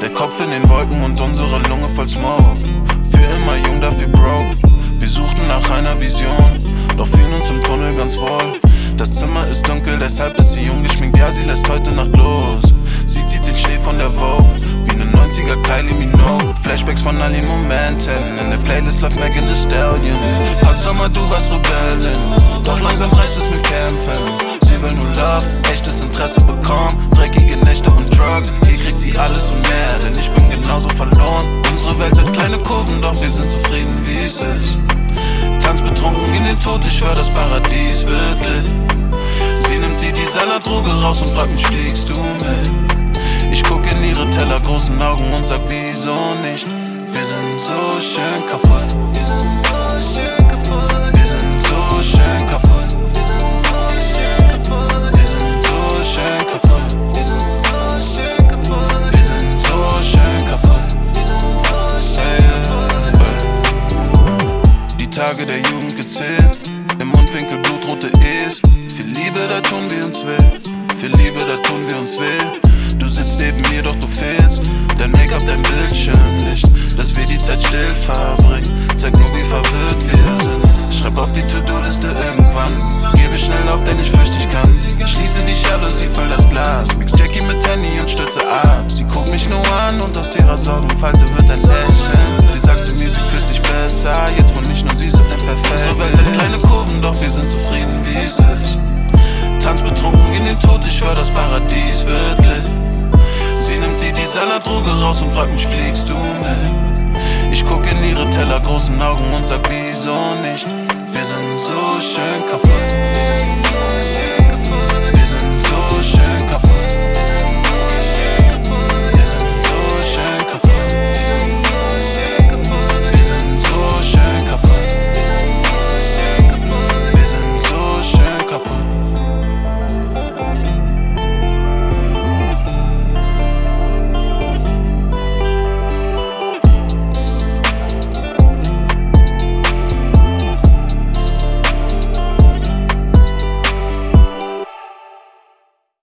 Der Kopf in den Wolken und unsere Lunge voll Smoke. Für immer jung, dafür broke. Wir suchten nach einer Vision, doch fühlen uns im Tunnel ganz wohl. Das Zimmer ist dunkel, deshalb ist sie ungeschminkt. Ja, sie lässt heute Nacht los. Sie zieht den Schnee von der Vogue, wie ne 90er Kylie Minogue. Flashbacks von all den Momenten, in der Playlist läuft Megan Thee Stallion. Potsdamer, du warst Rebellin, doch langsam reicht es mit Kämpfen. Sie will nur Love, echtes Interesse bekommen, dreckige Nächte und Drugs. Hier kriegt sie alles und mehr, denn ich bin genauso verloren. Unsere Welt hat kleine Kurven, doch wir sind zufrieden, wie es ist. Tanz betrunken in den Tod, ich schwör, das Paradies wird lit. Sie nimmt die Dessert-Droge raus und fragt mich, fliegst du mit? Ich guck in ihre tellergroßen Augen und sag, wieso nicht? Wir sind so schön kaputt. Wir sind so schön kaputt. Wir sind so schön kaputt. Wir sind so schön kaputt. Wir sind so schön kaputt. Wir sind so schön kaputt. Wir sind so schön kaputt. Wir sind so schön kaputt. Die Tage der Jugend gezählt, im Mundwinkel blutrote E's. Für Liebe, da tun wir uns weh. Für Liebe, da tun wir uns weh. Du sitzt neben mir, doch du fehlst. Dein Make-up, dein Bildschirmlicht. Dass wir die Zeit still verbringen, zeigt nur, wie verwirrt wir sind. Schreib auf die To-Do-Liste irgendwann. Gebe schnell auf, denn ich fürchte, ich kann. Schließe die Jalousie, füll das Glas. Mix Jackie mit Henny und stürze ab. Sie guckt mich nur an und aus ihrer Sorgenfalte wird ein Lächeln. Sie sagt zu mir, sie fühlt sich besser, jetzt wo nicht nur sie so imperfekt. Unsere Welt hat kleine Kurven, doch wir sind zufrieden, wie es ist. Tanz betrunken in den Tod, ich schwör, das Paradies wird lit. Sie nimmt die Dessert-Droge raus und fragt mich, fliegst du mit? Ich guck in ihre tellergroßen Augen und sag, wieso nicht? Wir sind so schön kaputt.